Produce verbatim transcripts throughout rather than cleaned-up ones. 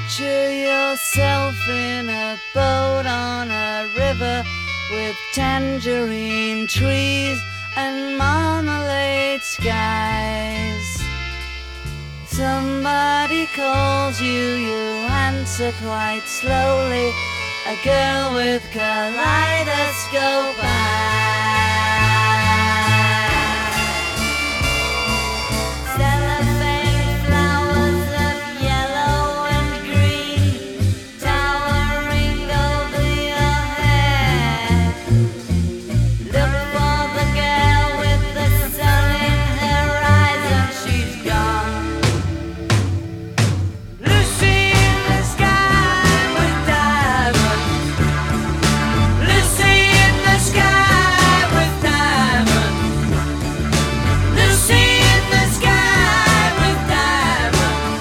Picture yourself in a boat on a river with tangerine trees and marmalade skies. Somebody calls you, you answer quite slowly. A girl with kaleidoscope eyes. Cellophane flowers of yellow and green towering over your head. Look for the girl with the sun in her eyes and she's gone. Lucy in the sky with diamonds. Lucy in the sky with diamonds. Lucy in the sky with diamonds.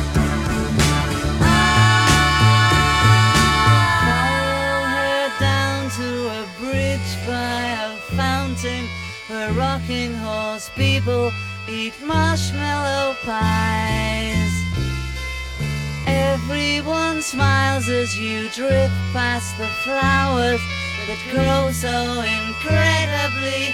Follow her down to a bridge by a fountain where rocking horse people eat marshmallow pies. Everyone smiles as you drift past the flowers that grow so incredibly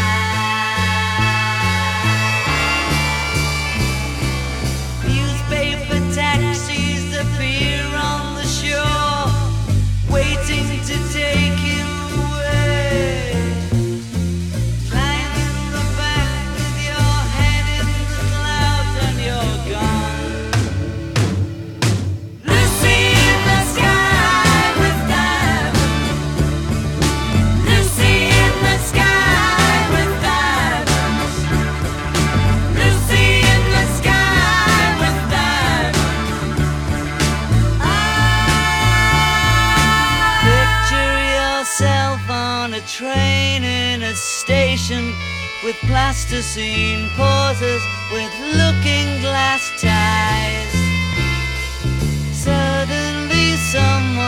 high. Newspaper taxis appear on the shore, waiting to take you away. Climb in the back with your head in the clouds and you're gone. Lucy in the sky with diamonds. Lucy in the sky with diamonds. Lucy in the sky with diamonds. Picture yourself on a train in a station with plasticine pauses with looking glass ties. Suddenly someone